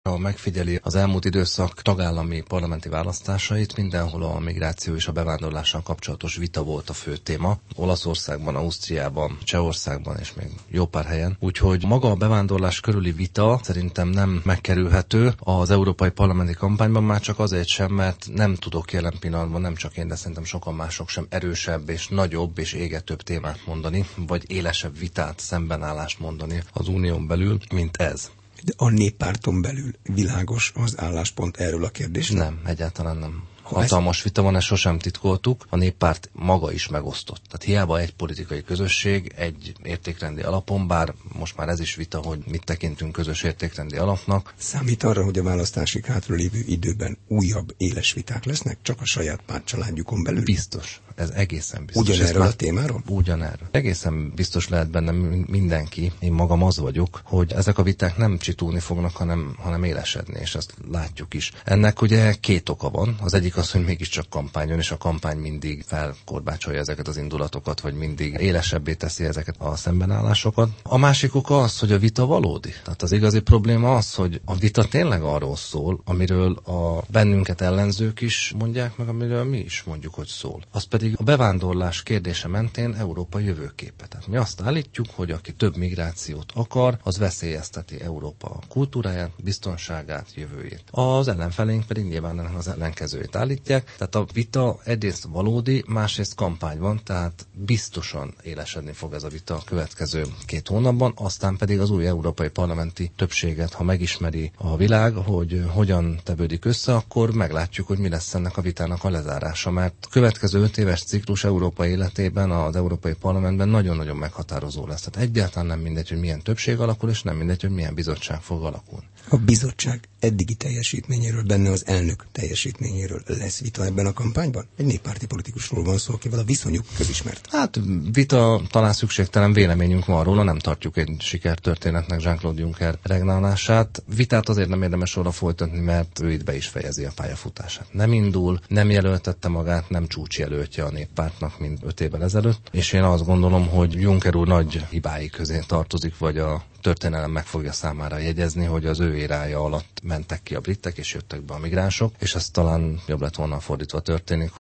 Ha megfigyeli az elmúlt időszak tagállami parlamenti választásait, mindenhol a migráció és a bevándorlással kapcsolatos vita volt a fő téma. Olaszországban, Ausztriában, Csehországban és még jó pár helyen. Úgyhogy maga a bevándorlás körüli vita szerintem nem megkerülhető az európai parlamenti kampányban, már csak azért sem, mert nem tudok jelen pillanatban, nem csak én, de szerintem sokan mások sem erősebb és nagyobb és égetőbb témát mondani, vagy élesebb vitát, szembenállást mondani az unión belül, mint ez. De a néppárton belül világos az álláspont erről a kérdésről? Nem, egyáltalán nem. Hatalmas vita van, ezt sosem titkoltuk. A néppárt maga is megosztott. Tehát hiába egy politikai közösség, egy értékrendi alapon, bár most már ez is vita, hogy mit tekintünk közös értékrendi alapnak. Számít arra, hogy a választásig hátralévő időben újabb éles viták lesznek, csak a saját pártcsaládjukon belül? Biztos. Ez egészen biztos. Ugyanerről a témáról? Ugyanerről. Egészen biztos lehet benne mindenki, én magam az vagyok, hogy ezek a viták nem csitulni fognak, hanem élesedni, és ezt látjuk is. Ennek ugye két oka van. Az egyik az, hogy mégiscsak kampányon, és a kampány mindig felkorbácsolja ezeket az indulatokat, vagy mindig élesebbé teszi ezeket a szembenállásokat. A másik oka az, hogy a vita valódi. Tehát az igazi probléma az, hogy a vita tényleg arról szól, amiről a bennünket ellenzők is mondják meg, amiről mi is mondjuk, hogy szól. Az pedig a bevándorlás kérdése mentén Európa jövőképe. Tehát mi azt állítjuk, hogy aki több migrációt akar, az veszélyezteti Európa kultúráját, biztonságát, jövőjét. Az ellenfelénk pedig nyilván az ellenkezőjét állítják. Tehát a vita egyrészt valódi, másrészt kampány van, tehát biztosan élesedni fog ez a vita a következő 2 hónapban, aztán pedig az új európai parlamenti többséget, ha megismeri a világ, hogy hogyan tevődik össze, akkor meglátjuk, hogy mi lesz ennek a vitának a lezárása, mert a következő 5 éves ciklus Európa életében, az Európai Parlamentben nagyon-nagyon meghatározó lesz. Tehát egyáltalán nem mindegy, hogy milyen többség alakul, és nem mindegy, hogy milyen bizottság fog alakulni. A bizottság eddigi teljesítményéről, benne az elnök teljesítményéről lesz vita ebben a kampányban? Egy néppárti politikusról van szó, akivel a viszonyuk közismert. Hát vita talán szükségtelen, véleményünk van róla, nem tartjuk egy sikertörténetnek Jean-Claude Juncker regnálását. Vitát azért nem érdemes róla folytatni, mert ő itt be is fejezi a pályafutását. Nem indul, nem jelöltette magát, nem csúcsjelöltje a néppártnak, mint 5 évvel ezelőtt, és én azt gondolom, hogy Juncker úr nagy hibái közé tartozik, vagy a történelem meg fogja számára jegyezni, hogy az ő érája alatt mentek ki a britek, és jöttek be a migránsok, és ez talán jobb lett volna fordítva történik.